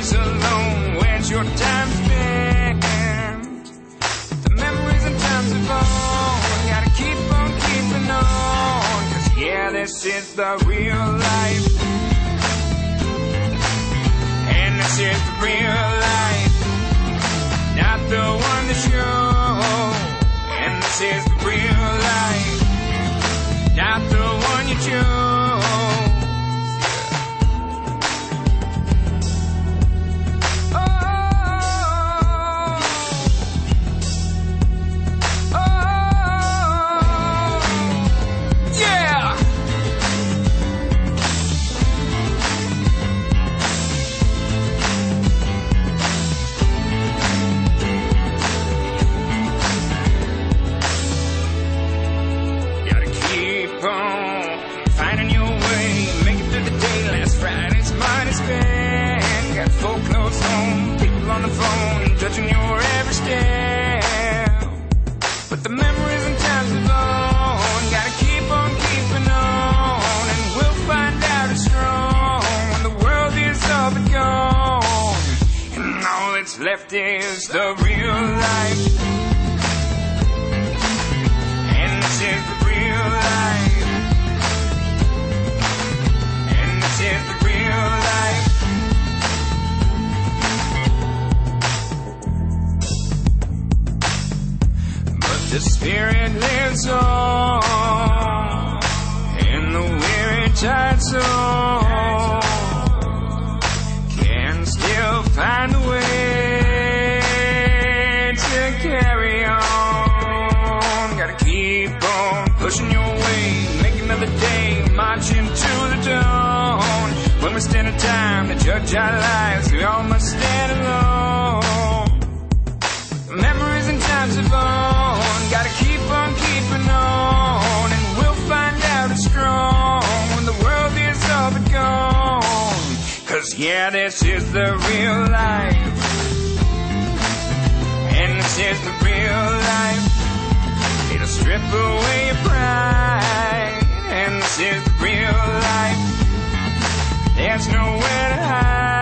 always alone. Where's your time spent? The memories and times of old. Gotta keep on keeping on. 'Cause yeah, this is the real life. And this is the real life. Not the one to show. And this is the real life. Not the one you chose. Finding your way, make it through the day. Last Friday's money spent. Got folk close home, people on the phone, judging your every step. But the memories and times live on. Gotta keep on keeping on, and we'll find out it's strong when the world is all but gone, and all that's left is the real life. And this is the real life. Is the real life. But the spirit lives on in the weary tired soul. Can still find a way to carry on. Gotta keep on pushing your way, make another day, marching to the dawn. When we stand in time to judge our lives, we all must stand alone. Memories and times of on. Gotta keep on keeping on, and we'll find out it's strong when the world is all but gone. 'Cause yeah, this is the real life. And this is the real life. It'll strip away your pride. And this is the real life. There's nowhere to hide.